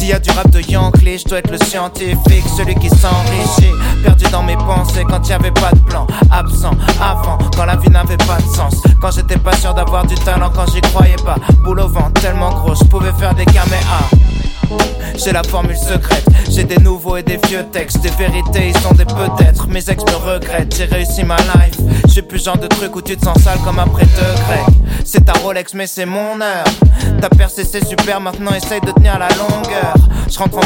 S'il y a du rap de Yankee, je dois être le scientifique, celui qui s'enrichit. Perdu dans mes pensées quand y avait pas de plan. Absent avant, quand la vie n'avait pas de sens. Quand j'étais pas sûr d'avoir du talent, quand j'y croyais pas. Boule au vent tellement gros, je pouvais faire des caméas. J'ai la formule secrète, j'ai des nouveaux et des vieux textes. Des vérités, ils sont des peut-être. Mes ex me regrettent, j'ai réussi ma life. J'suis plus genre de truc où tu te sens sale comme après 2 Grecs. C'est ta Rolex mais c'est mon heure. T'as percé c'est super, maintenant essaye de tenir la longueur. J'rentre en